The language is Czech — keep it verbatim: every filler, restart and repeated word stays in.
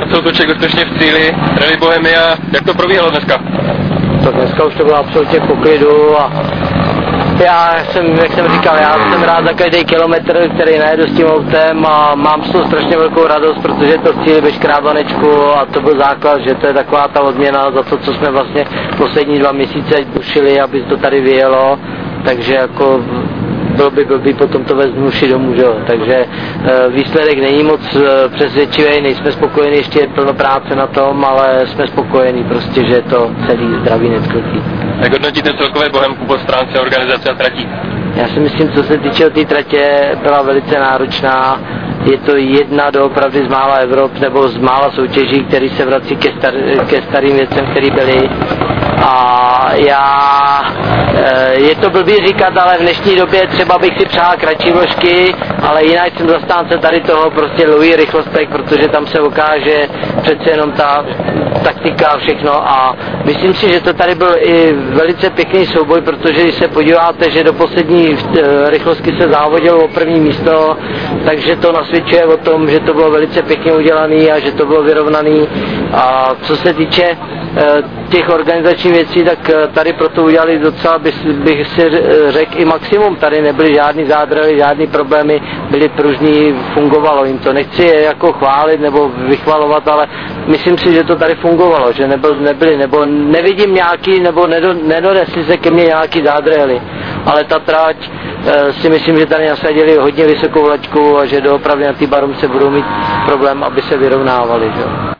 Marcel Toček úspěšně v cíli, Rally Bohemia, jak to probíhalo dneska? Tak dneska už to bylo absolutně v poklidu a já jsem, jak jsem říkal, já jsem rád za každý kilometr, který najedu s tím autem a mám z toho strašně velkou radost, protože to v cíli veškerá banečku a to byl základ, že to je taková ta odměna za to, co jsme vlastně poslední dva měsíce bušili, aby to tady vyjelo, takže jako bylo by blbý potom to vést vnuši domů, že jo? Takže e, výsledek není moc e, přesvědčivý, nejsme spokojeni, ještě je plno práce na tom, ale jsme spokojení prostě, že je to celý zdravý, neckrutý. Jak hodnotíte celkové Bohemku po stránce organizace a tratí? Já si myslím, co se týče té tratě, byla velice náročná. Je to jedna doopravdy z mála Evrop nebo z mála soutěží, které se vrací ke, star, ke starým věcem, které byly. A já, je to blbý říkat, ale v dnešní době třeba bych si přál kratší vložky, ale jinak jsem zastánce tady toho prostě lový rychlostek, protože tam se ukáže přece jenom ta taktika a všechno a myslím si, že to tady byl i velice pěkný souboj, protože když se podíváte, že do poslední rychlostky se závodilo o první místo, takže to nasvědčuje o tom, že to bylo velice pěkně udělaný a že to bylo vyrovnaný. A co se týče těch organizačních věcí, tak tady proto udělali docela, bych si řekl, i maximum. Tady nebyly žádný zádrhely, žádný problémy, byly pružní, fungovalo jim to. Nechci je jako chválit nebo vychvalovat, ale myslím si, že to tady fungovalo, že nebyl, nebyly, nebo nevidím nějaký, nebo nedonesli se ke mně nějaký zádrhely. Ale ta trať si myslím, že tady nasadili hodně vysokou laťku a že doopravdy na té baromce budou mít problém, aby se vyrovnávali. Že?